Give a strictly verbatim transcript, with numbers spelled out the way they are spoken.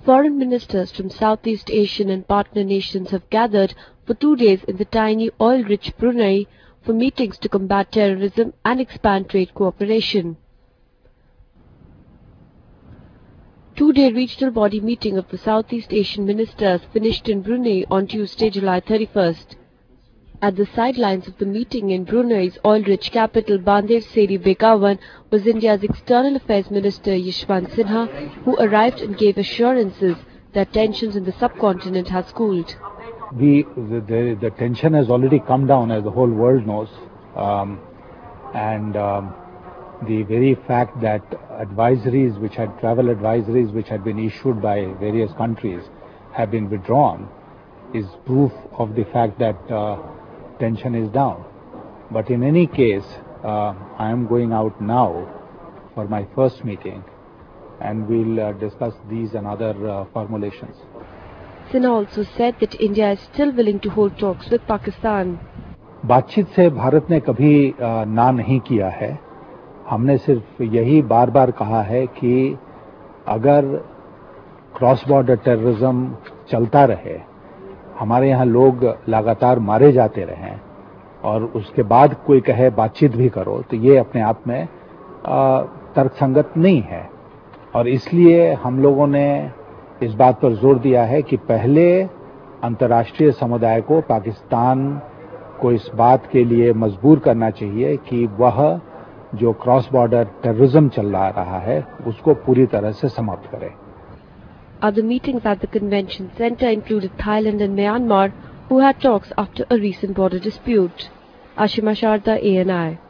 Foreign ministers from Southeast Asian and partner nations have gathered for two days in the tiny oil-rich Brunei for meetings to combat terrorism and expand trade cooperation. Two-day regional body meeting of the Southeast Asian ministers finished in Brunei on Tuesday, July thirty-first. At the sidelines of the meeting in Brunei's oil-rich capital Bandar Seri Begawan was India's External Affairs Minister Yashwant Sinha, who arrived and gave assurances that tensions in the subcontinent has cooled. We, the, the, the tension has already come down, as the whole world knows, um, and um, the very fact that advisories, which had travel advisories, which had been issued by various countries, have been withdrawn, is proof of the fact that uh, tension is down. But in any case, uh, I am going out now for my first meeting, and we'll uh, discuss these and other uh, formulations. Sinha also said that India is still willing to hold talks with Pakistan. बातचीत से भारत ने कभी ना नहीं किया है. हमने सिर्फ यही बार बार कहा है कि अगर क्रॉस बॉर्डर टेररिज्म चलता रहे, हमारे यहाँ लोग लगातार मारे जाते रहें और उसके बाद कोई कहे बातचीत भी करो, तो ये अपने आप में तर्कसंगत नहीं है. और इसलिए हम लोगों ने इस बात पर जोर दिया है कि पहले अंतर्राष्ट्रीय समुदाय को पाकिस्तान को इस बात के लिए मजबूर करना चाहिए कि वह जो क्रॉस बॉर्डर टेररिज्म चल रहा है उसको पूरी तरह से समाप्त करे. Other meetings at the convention center included Thailand and Myanmar, who had talks after a recent border dispute. Ashima Sharda, A N I.